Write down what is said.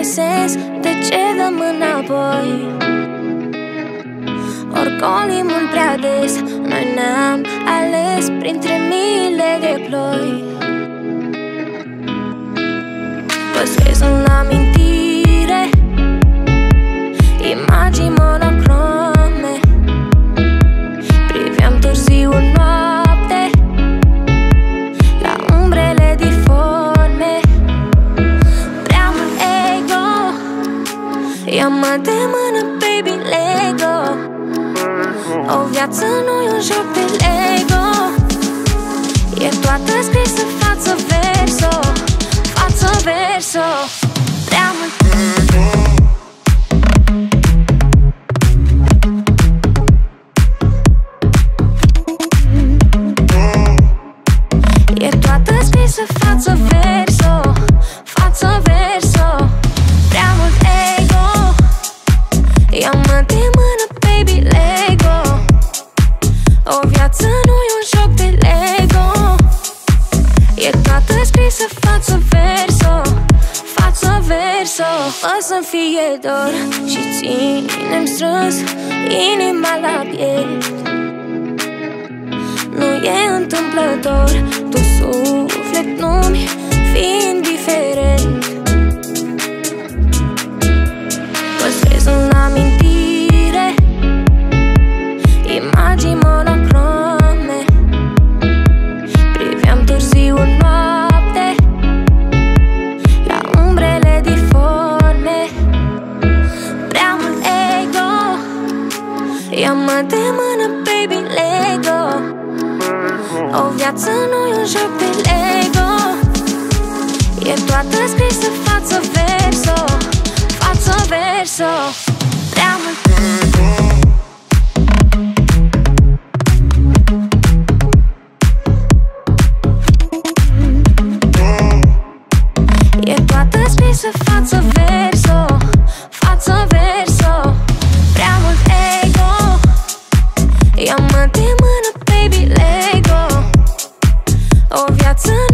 mai sens, de ce dăm înapoi? Oricum mult prea des, noi ne-am ales printre miile de ploi. Păstrez în amintire imagini monocrome. Priveam târziu noapte la umbrele diforme. Prea mult ego, ia-mă de mână, baby, Lego. O viață nu-i un joc de Lego, e toată scrisă față-verso, față-verso. Prea mult e toată scrisă față-verso, față-verso. Prea mult ego, ia-mă de mână, baby, Lego. O viață nu-i un joc de Lego, e toată scrisă față-verso, față-verso. O să-mi fie dor și ținem strâns inima la piept. Nu e întâmplător, tu suflet nu-mi fi indiferent. Păstrez în amintire imagini monocrome. Priveam târziu noapte la umbrele diforme. Prea mult ego, ia-mă de mână, baby, Lego. O viață nu-i un joc de Lego, e toată scrisă față-verso, față-verso. Prea mult e toată scrisă față-verso, față-verso. Prea mult ego, ia-mă de mână, baby, Lego. O viață